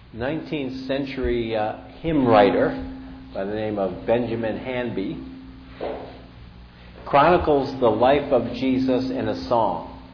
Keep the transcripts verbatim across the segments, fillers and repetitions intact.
nineteenth century uh, hymn writer by the name of Benjamin Hanby chronicles the life of Jesus in a song.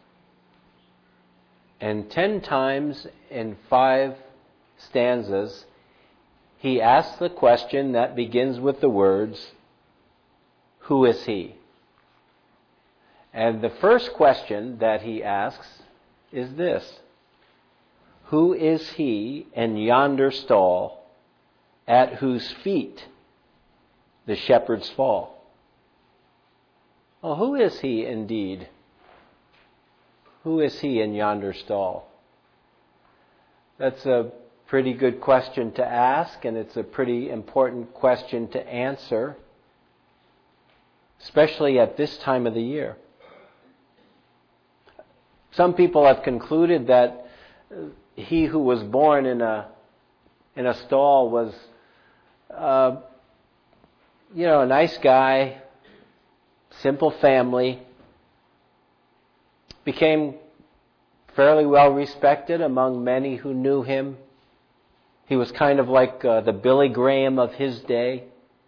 And ten times in five stanzas, he asks the question that begins with the words, "Who is he?" And the first question that he asks is this: who is he in yonder stall, at whose feet the shepherds fall? Well, who is he indeed? Who is he in yonder stall? That's a pretty good question to ask, and it's a pretty important question to answer, especially at this time of the year. Some people have concluded that he who was born in a in a stall was, uh, you know, a nice guy, simple family, became fairly well respected among many who knew him. He was kind of like uh, the Billy Graham of his day.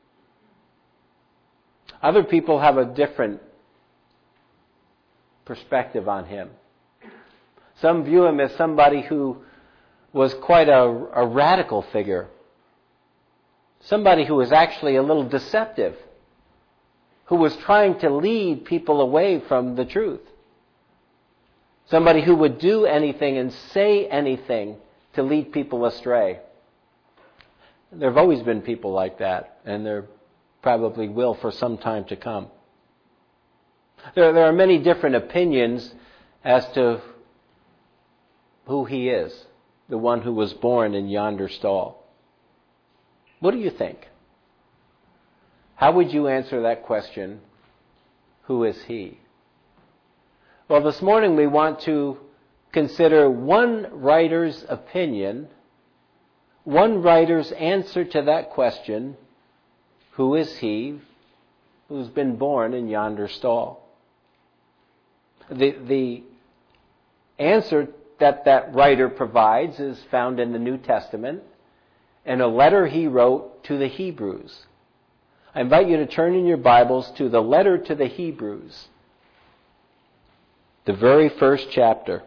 Other people have a different perspective on him. Some view him as somebody who was quite a, a radical figure. Somebody who was actually a little deceptive. Who was trying to lead people away from the truth. Somebody who would do anything and say anything to lead people astray. There have always been people like that, and there probably will for some time to come. There, there are many different opinions as to who he is, the one who was born in yonder stall. What do you think? How would you answer that question? Who is he? Well, this morning we want to consider one writer's opinion, one writer's answer to that question, who is he who's been born in yonder stall? The, the answer that that writer provides is found in the New Testament in a letter he wrote to the Hebrews. I invite you to turn in your Bibles to the letter to the Hebrews, the very first chapter.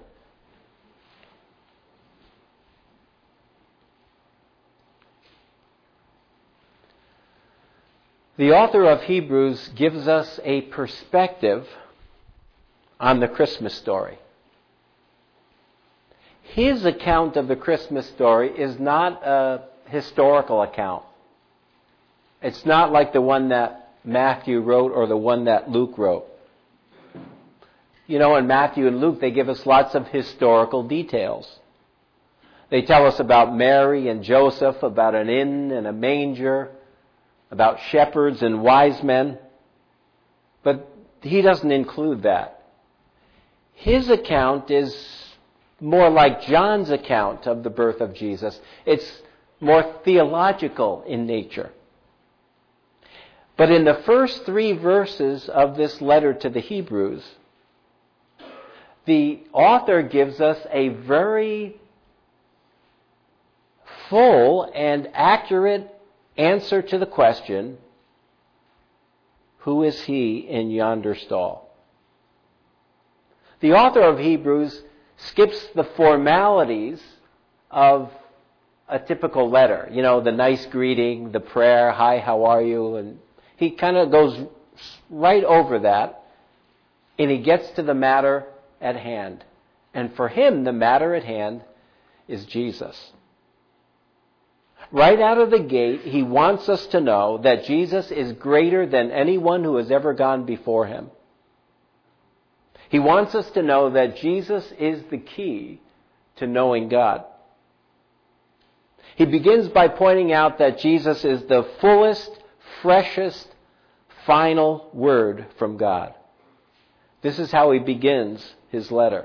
The author of Hebrews gives us a perspective on the Christmas story. His account of the Christmas story is not a historical account. It's not like the one that Matthew wrote or the one that Luke wrote. You know, in Matthew and Luke, they give us lots of historical details. They tell us about Mary and Joseph, about an inn and a manger, about shepherds and wise men. But he doesn't include that. His account is more like John's account of the birth of Jesus. It's more theological in nature. But in the first three verses of this letter to the Hebrews, the author gives us a very full and accurate answer to the question, who is he in yonder stall? The author of Hebrews skips the formalities of a typical letter. You know, the nice greeting, the prayer, hi, how are you? And he kind of goes right over that, and he gets to the matter at hand. And for him, the matter at hand is Jesus. Right out of the gate, he wants us to know that Jesus is greater than anyone who has ever gone before him. He wants us to know that Jesus is the key to knowing God. He begins by pointing out that Jesus is the fullest, freshest, final word from God. This is how he begins his letter.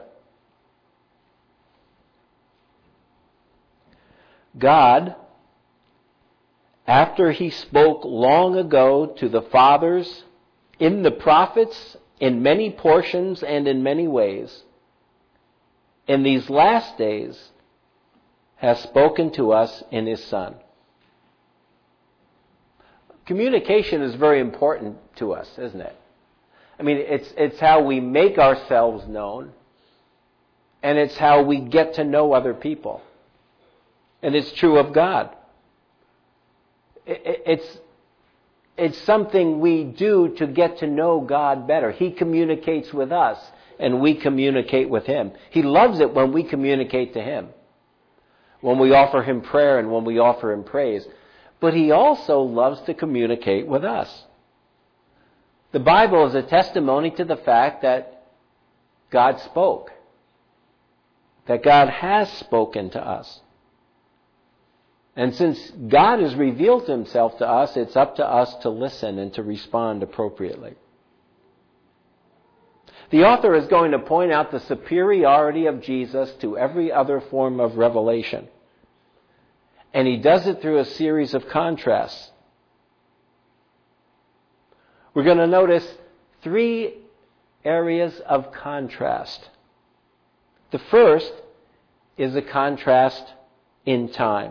God, after he spoke long ago to the fathers in the prophets, in many portions and in many ways, in these last days has spoken to us in His Son. Communication is very important to us, isn't it? I mean, it's it's how we make ourselves known, and it's how we get to know other people. And it's true of God. It, it's it's something we do to get to know God better. He communicates with us, and we communicate with Him. He loves it when we communicate to Him, when we offer Him prayer and when we offer Him praise. But He also loves to communicate with us. The Bible is a testimony to the fact that God spoke, that God has spoken to us. And since God has revealed Himself to us, it's up to us to listen and to respond appropriately. The author is going to point out the superiority of Jesus to every other form of revelation. And he does it through a series of contrasts. We're going to notice three areas of contrast. The first is a contrast in time.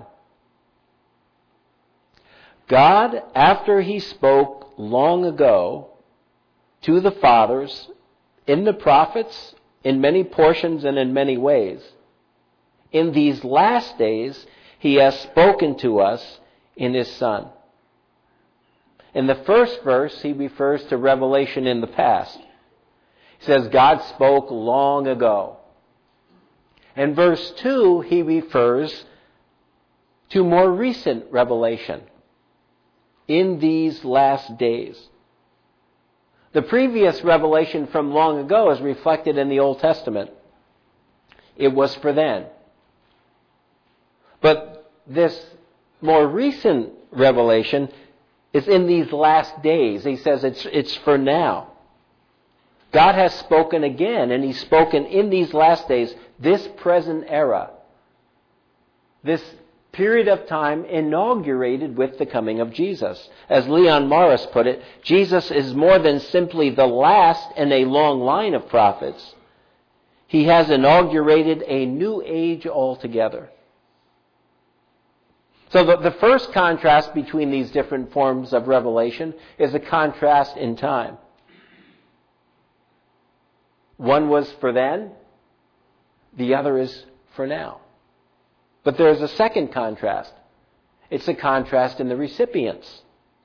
God, after He spoke long ago to the fathers, in the prophets, in many portions and in many ways, in these last days, He has spoken to us in His Son. In the first verse, he refers to revelation in the past. He says, God spoke long ago. In verse two, he refers to more recent revelation in these last days. The previous revelation from long ago is reflected in the Old Testament. It was for then. But this more recent revelation is in these last days. He says it's, it's for now. God has spoken again, and He's spoken in these last days, this present era, this period of time inaugurated with the coming of Jesus. As Leon Morris put it, Jesus is more than simply the last in a long line of prophets. He has inaugurated a new age altogether. So the, the first contrast between these different forms of revelation is a contrast in time. One was for then, the other is for now. But there is a second contrast. It's a contrast in the recipients.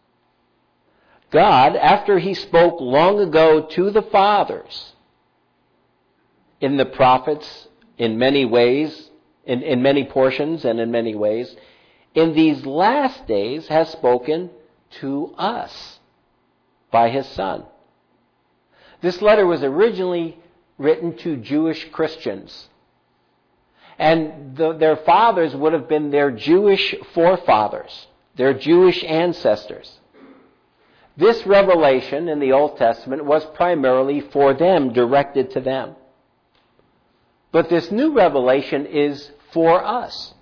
God, after He spoke long ago to the fathers, in the prophets, in many ways, in, in many portions and in many ways, in these last days has spoken to us by His Son. This letter was originally written to Jewish Christians. And the, their fathers would have been their Jewish forefathers, their Jewish ancestors. This revelation in the Old Testament was primarily for them, directed to them. But this new revelation is for us.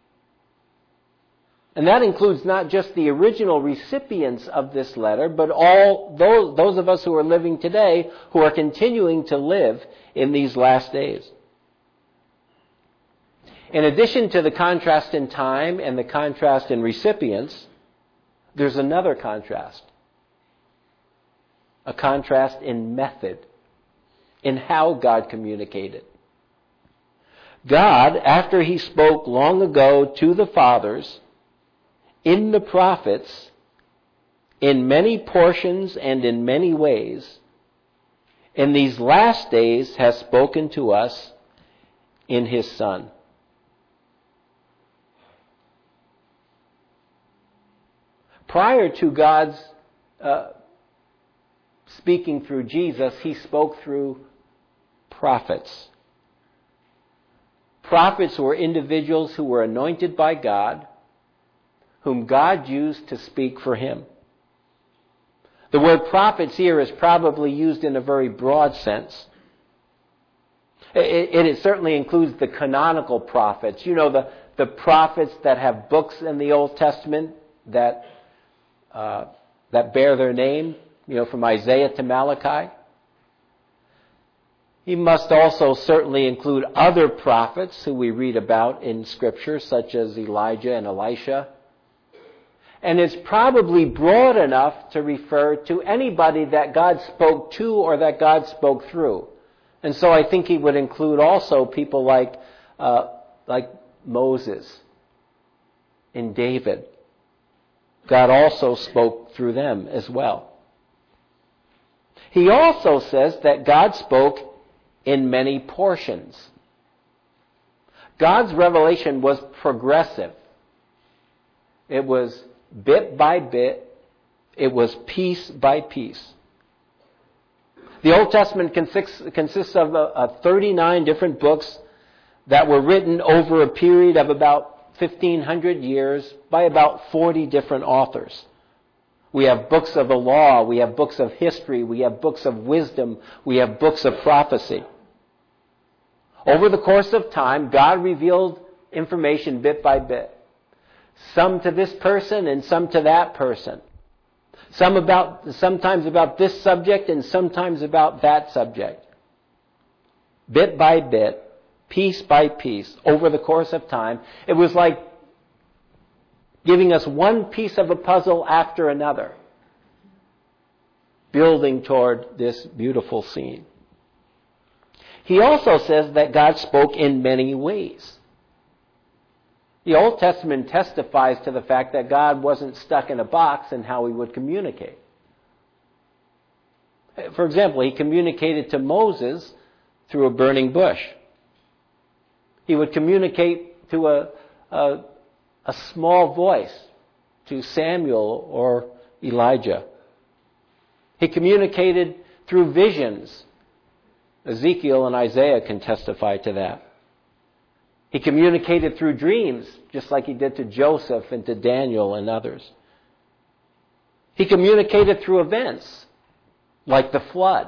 And that includes not just the original recipients of this letter, but all those, those of us who are living today, who are continuing to live in these last days. In addition to the contrast in time and the contrast in recipients, there's another contrast. A contrast in method, in how God communicated. God, after He spoke long ago to the fathers, in the prophets, in many portions and in many ways, in these last days has spoken to us in His Son. Prior to God's uh, speaking through Jesus, He spoke through prophets. Prophets were individuals who were anointed by God, whom God used to speak for Him. The word prophets here is probably used in a very broad sense. It, it certainly includes the canonical prophets. You know, the, the prophets that have books in the Old Testament that uh, that bear their name, you know, from Isaiah to Malachi. He must also certainly include other prophets who we read about in Scripture, such as Elijah and Elisha. And it's probably broad enough to refer to anybody that God spoke to or that God spoke through. And so I think he would include also people like uh, like Moses and David. God also spoke through them as well. He also says that God spoke in many portions. God's revelation was progressive. It was bit by bit. It was piece by piece. The Old Testament consists, consists of uh, uh, thirty-nine different books that were written over a period of about fifteen hundred years by about forty different authors. We have books of the law, we have books of history, we have books of wisdom, we have books of prophecy. Over the course of time, God revealed information bit by bit. Some to this person and some to that person. Some about, sometimes about this subject and sometimes about that subject. Bit by bit, piece by piece, over the course of time. It was like giving us one piece of a puzzle after another, building toward this beautiful scene. He also says that God spoke in many ways. The Old Testament testifies to the fact that God wasn't stuck in a box in how he would communicate. For example, he communicated to Moses through a burning bush. He would communicate to a, a, a small voice to Samuel or Elijah. He communicated through visions. Ezekiel and Isaiah can testify to that. He communicated through dreams, just like he did to Joseph and to Daniel and others. He communicated through events, like the flood,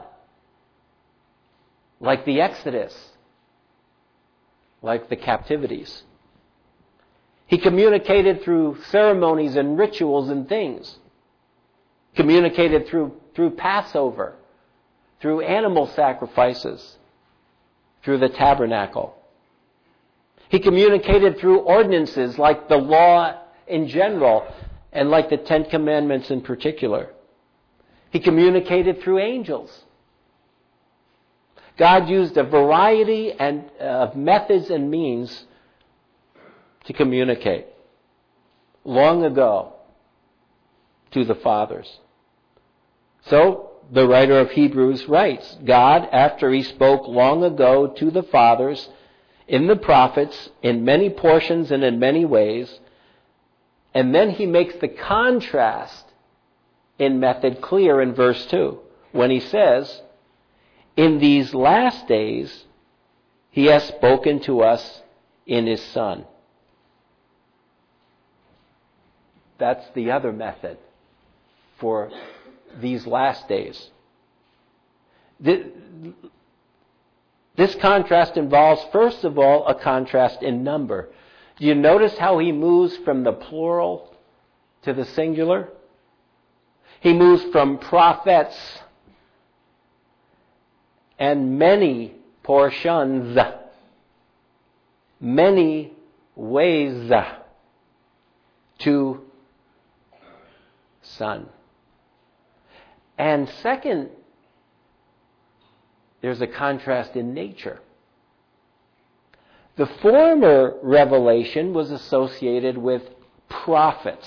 like the Exodus, like the captivities. He communicated through ceremonies and rituals and things. Communicated through, through Passover, through animal sacrifices, through the tabernacle. He communicated through ordinances like the law in general and like the Ten Commandments in particular. He communicated through angels. God used a variety and, uh, of methods and means to communicate long ago to the fathers. So, the writer of Hebrews writes, God, after he spoke long ago to the fathers in the prophets, in many portions and in many ways, and then he makes the contrast in method clear in verse two, when he says, in these last days, he has spoken to us in his Son. That's the other method for these last days. This contrast involves, first of all, a contrast in number. Do you notice how he moves from the plural to the singular? He moves from prophets and many portions, many ways, to Son. And second, there's a contrast in nature. The former revelation was associated with prophets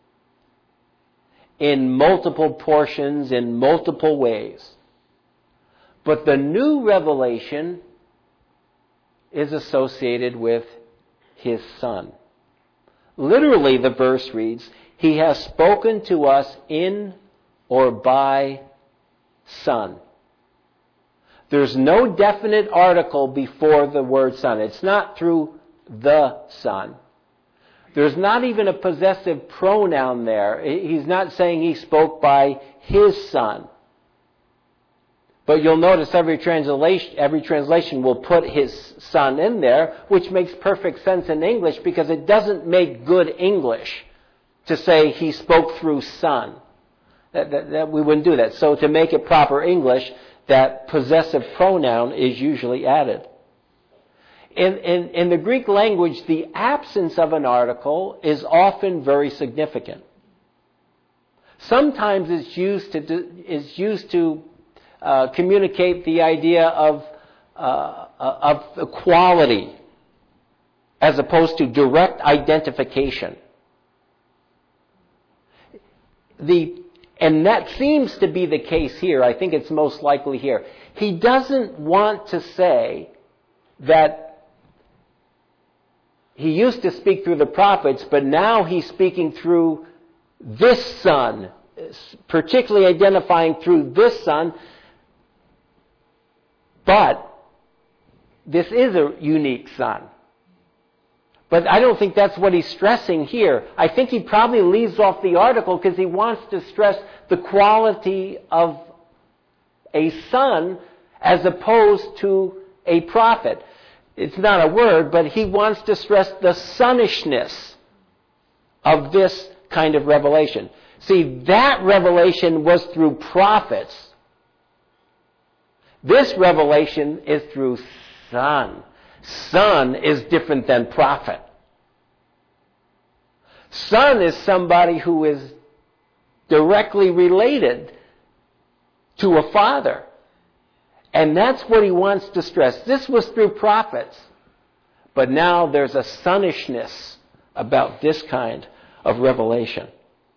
in multiple portions, in multiple ways. But the new revelation is associated with his Son. Literally, the verse reads, he has spoken to us in or by Son. There's no definite article before the word Son. It's not through the Son. There's not even a possessive pronoun there. He's not saying he spoke by his Son. But you'll notice every translation, every translation will put his Son in there, which makes perfect sense in English because it doesn't make good English to say he spoke through Son. That, that, that we wouldn't do that. So to make it proper English, that possessive pronoun is usually added. In, in, in the Greek language, the absence of an article is often very significant. Sometimes it's used to, it's used to uh, communicate the idea of, uh, of equality as opposed to direct identification. The, and that seems to be the case here. I think it's most likely here. He doesn't want to say that he used to speak through the prophets, but now he's speaking through this son, particularly identifying through this son. But this is a unique son. But I don't think that's what he's stressing here. I think he probably leaves off the article because he wants to stress the quality of a son as opposed to a prophet. It's not a word, but he wants to stress the sonnishness of this kind of revelation. See, that revelation was through prophets. This revelation is through son. Son is different than prophet. Son is somebody who is directly related to a father. And that's what he wants to stress. This was through prophets. But now there's a sonnishness about this kind of revelation.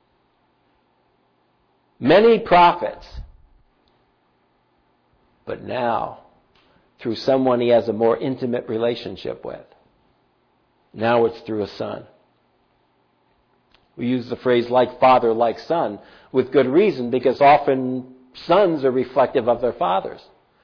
Many prophets. But now, through someone he has a more intimate relationship with. Now it's through a son. We use the phrase like father, like son, with good reason, because often sons are reflective of their fathers.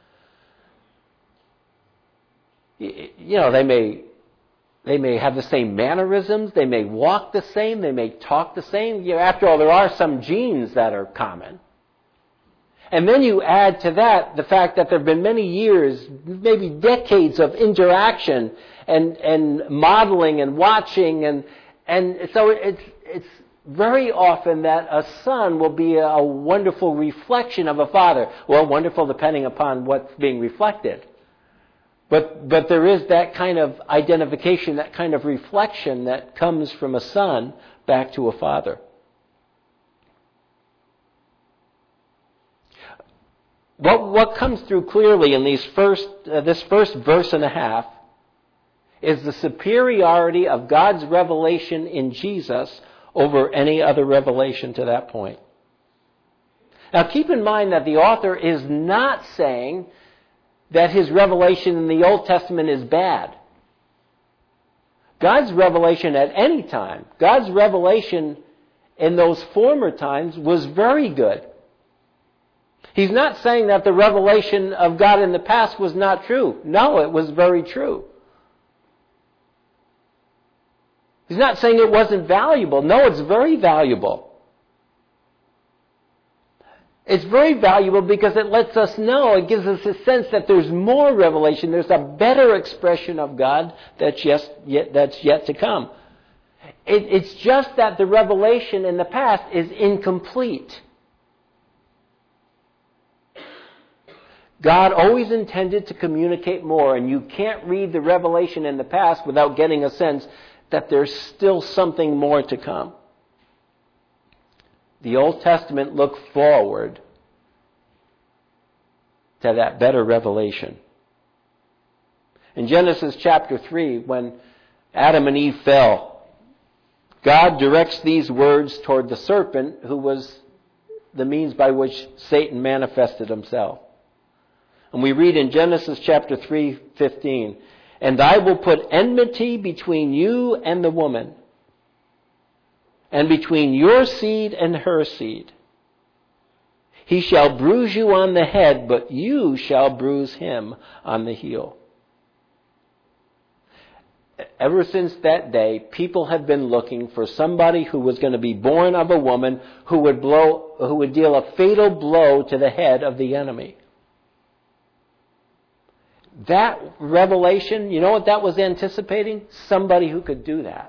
You know, they may they may have the same mannerisms, they may walk the same, they may talk the same. You know, after all, there are some genes that are common. And then you add to that the fact that there have been many years, maybe decades of interaction and, and modeling and watching. And, and so it's, it's very often that a son will be a wonderful reflection of a father. Well, wonderful depending upon what's being reflected. But, but there is that kind of identification, that kind of reflection that comes from a son back to a father. What, what comes through clearly in these first, uh, this first verse and a half is the superiority of God's revelation in Jesus over any other revelation to that point. Now keep in mind that the author is not saying that his revelation in the Old Testament is bad. God's revelation at any time, God's revelation in those former times was very good. He's not saying that the revelation of God in the past was not true. No, it was very true. He's not saying it wasn't valuable. No, it's very valuable. It's very valuable because it lets us know, it gives us a sense that there's more revelation, there's a better expression of God that's yet, yet, that's yet to come. It, it's just that the revelation in the past is incomplete. God always intended to communicate more, and you can't read the revelation in the past without getting a sense that there's still something more to come. The Old Testament looked forward to that better revelation. In Genesis chapter three, when Adam and Eve fell, God directs these words toward the serpent, who was the means by which Satan manifested himself. And we read in Genesis chapter three fifteen, "And I will put enmity between you and the woman, and between your seed and her seed. He shall bruise you on the head, but you shall bruise him on the heel." Ever since that day, people have been looking for somebody who was going to be born of a woman who would blow, who would deal a fatal blow to the head of the enemy. That revelation, you know what that was anticipating? Somebody who could do that.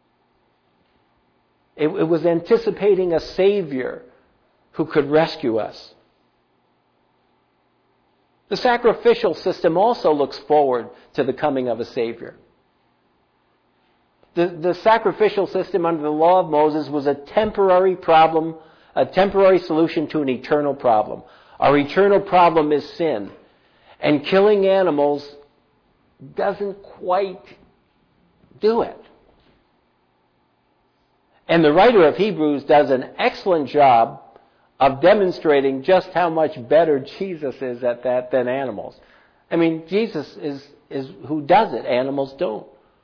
It, it was anticipating a Savior who could rescue us. The sacrificial system also looks forward to the coming of a Savior. The, the sacrificial system under the law of Moses was a temporary problem, a temporary solution to an eternal problem. Our eternal problem is sin. And killing animals doesn't quite do it. And the writer of Hebrews does an excellent job of demonstrating just how much better Jesus is at that than animals. I mean, Jesus is, is who does it. Animals don't.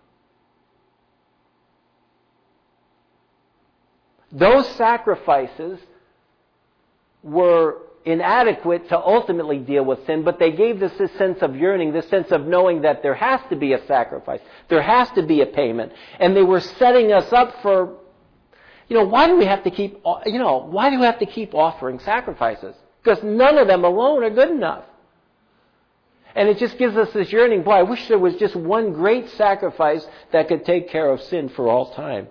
Those sacrifices were inadequate to ultimately deal with sin, but they gave us this sense of yearning, this sense of knowing that there has to be a sacrifice. There has to be a payment. And they were setting us up for, you know, why do we have to keep, you know, why do we have to keep offering sacrifices? Because none of them alone are good enough. And it just gives us this yearning, boy, I wish there was just one great sacrifice that could take care of sin for all time.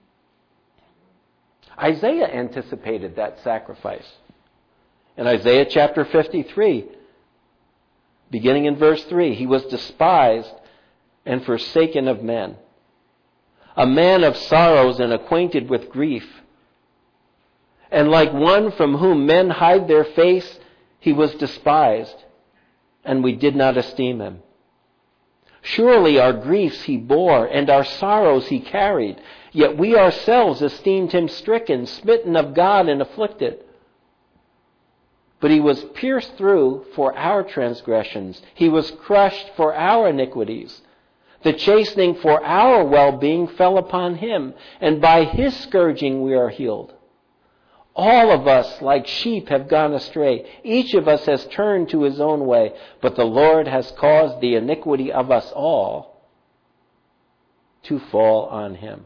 Isaiah anticipated that sacrifice. In Isaiah chapter fifty-three, beginning in verse three, he was despised and forsaken of men, a man of sorrows and acquainted with grief. And like one from whom men hide their face, he was despised, and we did not esteem him. Surely our griefs he bore, and our sorrows he carried. Yet we ourselves esteemed him stricken, smitten of God, and afflicted. But he was pierced through for our transgressions. He was crushed for our iniquities. The chastening for our well-being fell upon him, and by his scourging we are healed. All of us, like sheep, have gone astray. Each of us has turned to his own way, but the Lord has caused the iniquity of us all to fall on him.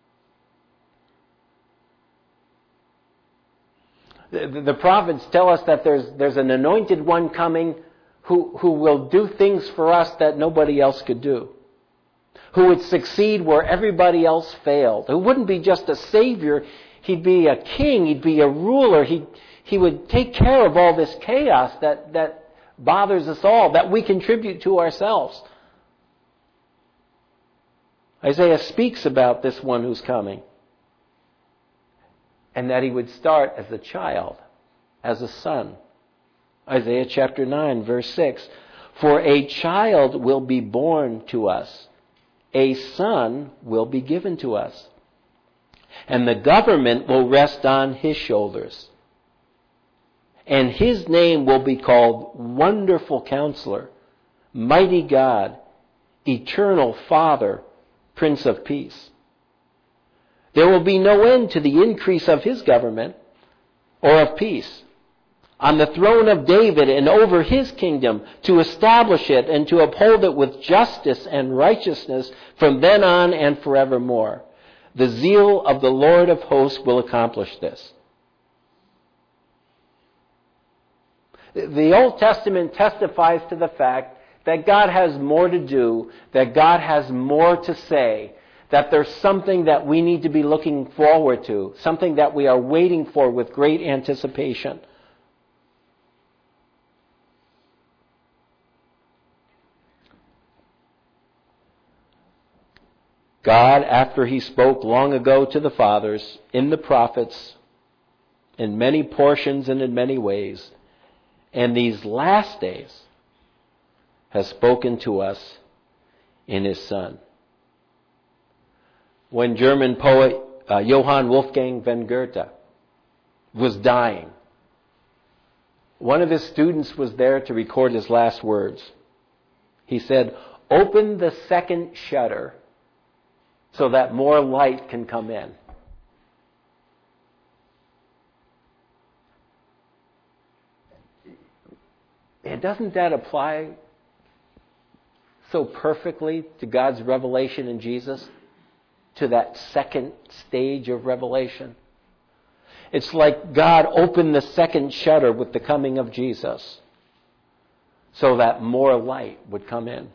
The, the prophets tell us that there's, there's an anointed one coming who, who will do things for us that nobody else could do. Who would succeed where everybody else failed. Who wouldn't be just a savior. He'd be a king. He'd be a ruler. He, he would take care of all this chaos that, that bothers us all, that we contribute to ourselves. Isaiah speaks about this one who's coming. And that he would start as a child, as a son. Isaiah chapter nine, verse six. For a child will be born to us. A son will be given to us. And the government will rest on his shoulders. And his name will be called Wonderful Counselor, Mighty God, Eternal Father, Prince of Peace. There will be no end to the increase of his government or of peace on the throne of David and over his kingdom, to establish it and to uphold it with justice and righteousness from then on and forevermore. The zeal of the Lord of hosts will accomplish this. The Old Testament testifies to the fact that God has more to do, that God has more to say, that there's something that we need to be looking forward to, something that we are waiting for with great anticipation. God, after he spoke long ago to the fathers, in the prophets, in many portions and in many ways, and these last days, has spoken to us in his Son. When German poet uh, Johann Wolfgang von Goethe was dying, one of his students was there to record his last words. He said, "Open the second shutter so that more light can come in." And doesn't that apply so perfectly to God's revelation in Jesus? To that second stage of revelation? It's like God opened the second shutter with the coming of Jesus so that more light would come in.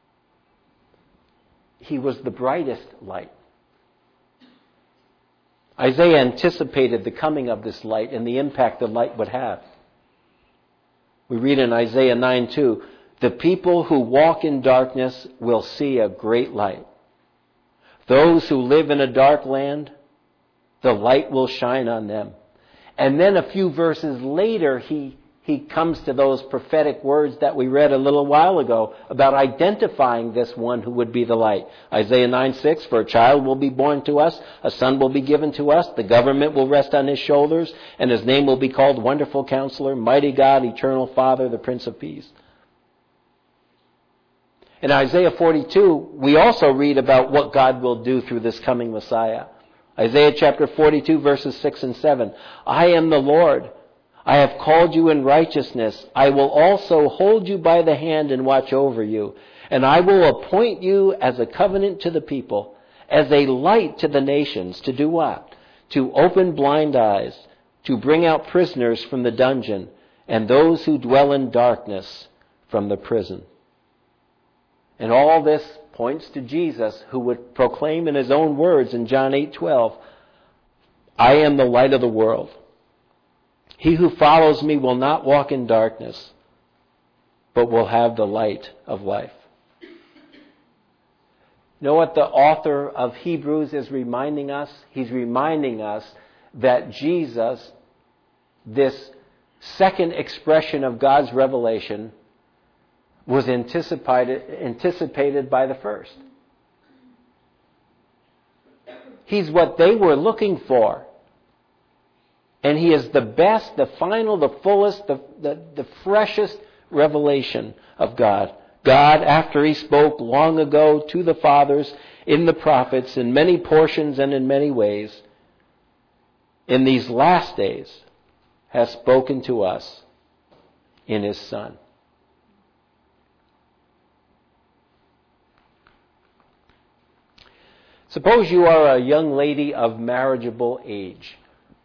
He was the brightest light. Isaiah anticipated the coming of this light and the impact the light would have. We read in Isaiah nine two, the people who walk in darkness will see a great light. Those who live in a dark land, the light will shine on them. And then a few verses later, he, he comes to those prophetic words that we read a little while ago about identifying this one who would be the light. Isaiah nine six, for a child will be born to us, a son will be given to us, the government will rest on his shoulders, and his name will be called Wonderful Counselor, Mighty God, Eternal Father, the Prince of Peace. In Isaiah forty-two, we also read about what God will do through this coming Messiah. Isaiah chapter forty-two, verses six and seven. I am the Lord. I have called you in righteousness. I will also hold you by the hand and watch over you. And I will appoint you as a covenant to the people, as a light to the nations. To do what? To open blind eyes, to bring out prisoners from the dungeon, and those who dwell in darkness from the prison. And all this points to Jesus, who would proclaim in his own words in John eight twelve, I am the light of the world. He who follows me will not walk in darkness, but will have the light of life. You know what the author of Hebrews is reminding us? He's reminding us that Jesus, this second expression of God's revelation, was anticipated, anticipated by the first. He's what they were looking for. And he is the best, the final, the fullest, the, the, the freshest revelation of God. God, after he spoke long ago to the fathers in the prophets in many portions and in many ways, in these last days has spoken to us in his Son. Suppose you are a young lady of marriageable age.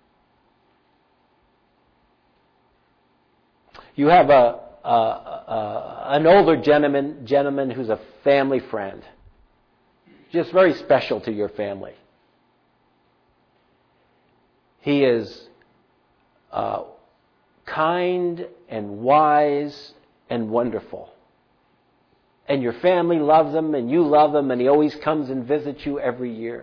You have a, a, a an older gentleman, gentleman who's a family friend, just very special to your family. He is uh, kind and wise and wonderful. And your family loves him, and you love him, and he always comes and visits you every year.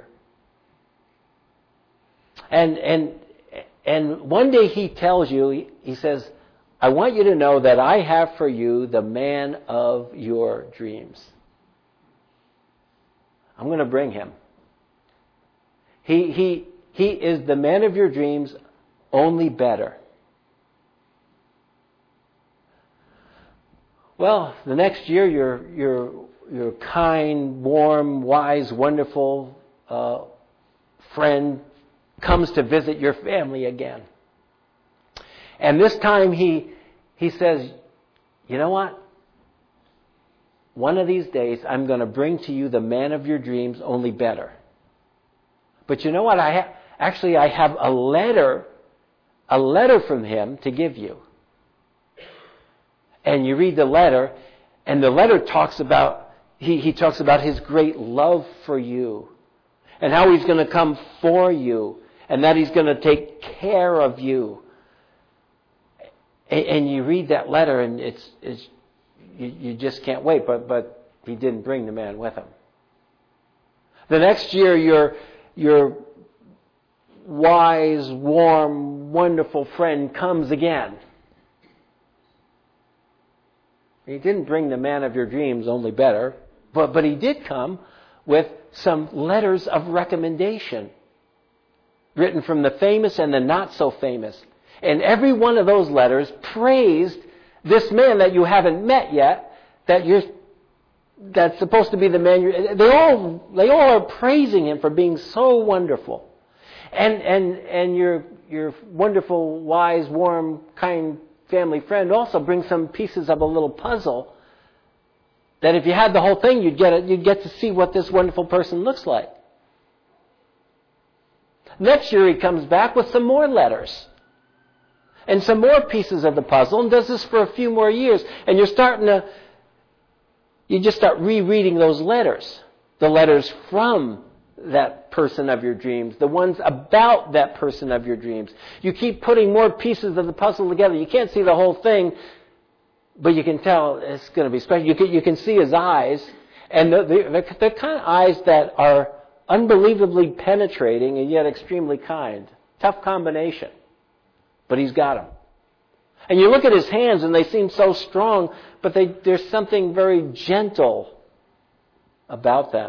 And and and one day he tells you, he, he says, I want you to know that I have for you the man of your dreams. I'm going to bring him. He he he is the man of your dreams, only better. Well, the next year, your your your kind, warm, wise, wonderful uh, friend comes to visit your family again, and this time he he says, "You know what? One of these days, I'm going to bring to you the man of your dreams, only better. But you know what? I ha- actually I have a letter, a letter from him to give you." And you read the letter, and the letter talks about, he, he talks about his great love for you, and how he's going to come for you, and that he's going to take care of you. And, and you read that letter, and it's, it's you, you just can't wait, but, but he didn't bring the man with him. The next year, your, your wise, warm, wonderful friend comes again. He didn't bring the man of your dreams, only better, but, but he did come with some letters of recommendation written from the famous and the not so famous. And every one of those letters praised this man that you haven't met yet, that you're that's supposed to be the man you're, they all they all are praising him for being so wonderful. And and and your your wonderful, wise, warm, kind family friend also brings some pieces of a little puzzle that if you had the whole thing, you'd get it, you'd get to see what this wonderful person looks like. Next year he comes back with some more letters and some more pieces of the puzzle, and does this for a few more years. And you're starting to, you just start rereading those letters, the letters from that person of your dreams, the ones about that person of your dreams. You keep putting more pieces of the puzzle together. You can't see the whole thing, but you can tell it's going to be special. You can, you can see his eyes, and the, the, the kind of eyes that are unbelievably penetrating and yet extremely kind. Tough combination, but he's got them. And you look at his hands, and they seem so strong, but they, there's something very gentle about them.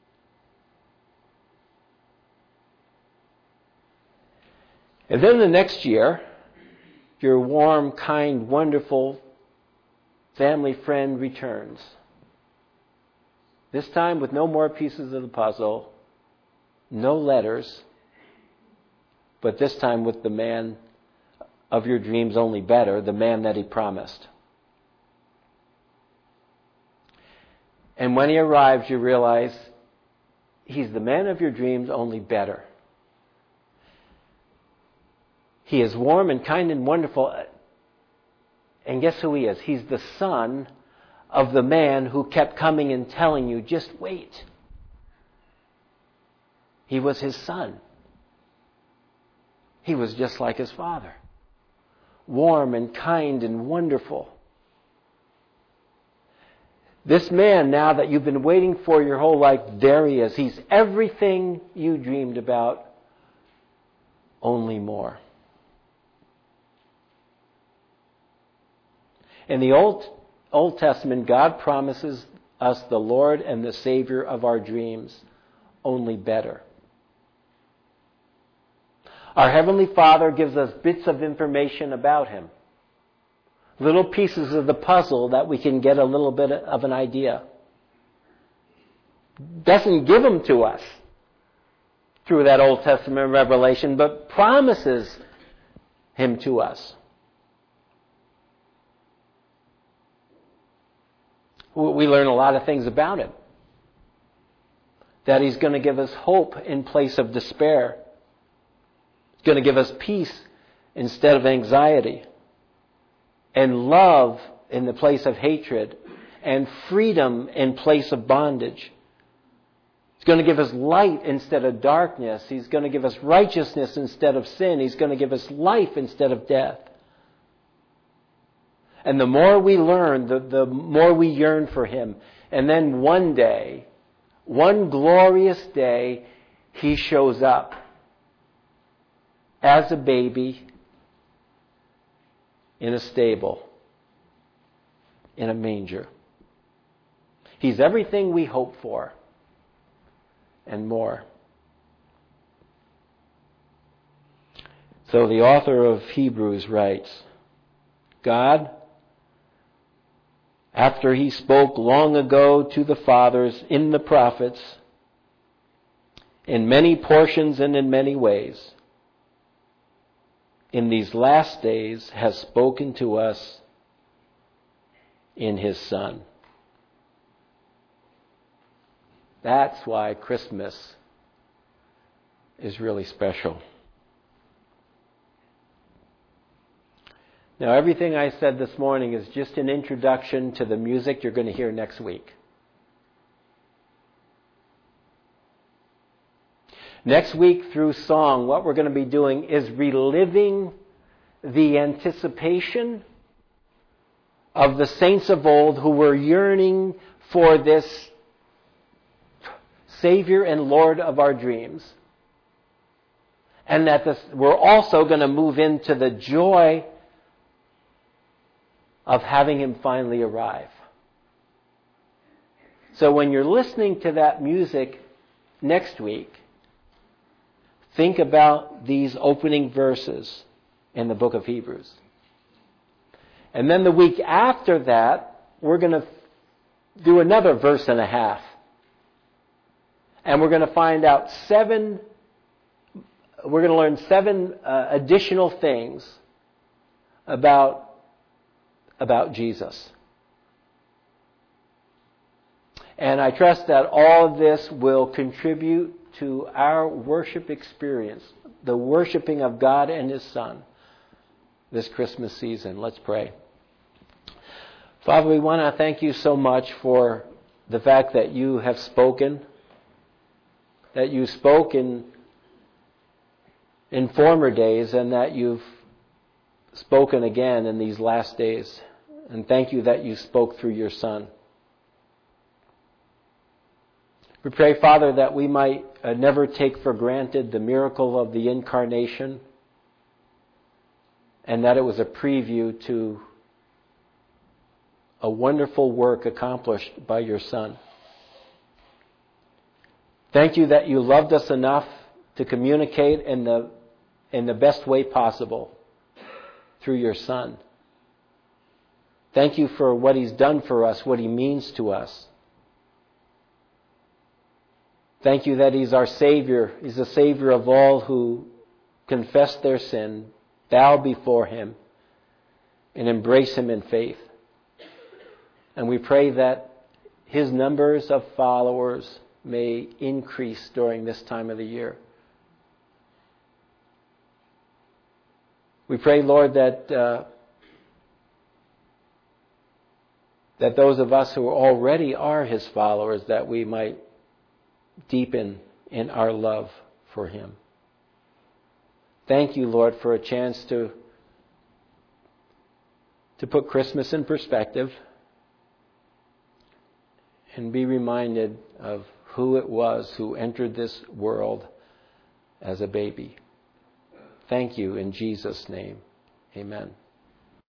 And then the next year, your warm, kind, wonderful family friend returns. This time with no more pieces of the puzzle, no letters, but this time with the man of your dreams, only better, the man that he promised. And when he arrives, you realize he's the man of your dreams, only better. He is warm and kind and wonderful. And guess who he is? He's the son of the man who kept coming and telling you, just wait. He was his son. He was just like his father. Warm and kind and wonderful. This man, now that you've been waiting for your whole life, there he is. He's everything you dreamed about, only more. In the Old, Old Testament, God promises us the Lord and the Savior of our dreams, only better. Our Heavenly Father gives us bits of information about Him. Little pieces of the puzzle that we can get a little bit of an idea. Doesn't give them to us through that Old Testament revelation, but promises Him to us. We learn a lot of things about Him. That He's going to give us hope in place of despair. He's going to give us peace instead of anxiety. And love in the place of hatred. And freedom in place of bondage. He's going to give us light instead of darkness. He's going to give us righteousness instead of sin. He's going to give us life instead of death. And the more we learn, the, the more we yearn for Him. And then one day, one glorious day, He shows up as a baby in a stable, in a manger. He's everything we hope for and more. So the author of Hebrews writes, God, after He spoke long ago to the fathers in the prophets, in many portions and in many ways, in these last days has spoken to us in His Son. That's why Christmas is really special. Now, everything I said this morning is just an introduction to the music you're going to hear next week. Next week, through song, what we're going to be doing is reliving the anticipation of the saints of old who were yearning for this Savior and Lord of our dreams. And that this, we're also going to move into the joy of having Him finally arrive. So when you're listening to that music next week, think about these opening verses in the book of Hebrews. And then the week after that, we're going to do another verse and a half. And we're going to find out seven, we're going to learn seven uh, additional things about about Jesus. And I trust that all of this will contribute to our worship experience, the worshiping of God and His Son this Christmas season. Let's pray. Father, we want to thank You so much for the fact that You have spoken that you spoke in, in former days and that you've spoken again in these last days. And thank you that you spoke through your Son. We pray, Father, that we might uh, never take for granted the miracle of the Incarnation, and that it was a preview to a wonderful work accomplished by your Son. Thank you that you loved us enough to communicate in the, in the best way possible through your Son. Thank you for what He's done for us, what He means to us. Thank you that He's our Savior. He's the Savior of all who confess their sin, bow before Him, and embrace Him in faith. And we pray that His numbers of followers may increase during this time of the year. We pray, Lord, that uh, that those of us who already are His followers, that we might deepen in our love for Him. Thank you, Lord, for a chance to, to put Christmas in perspective and be reminded of who it was who entered this world as a baby. Thank you in Jesus' name. Amen.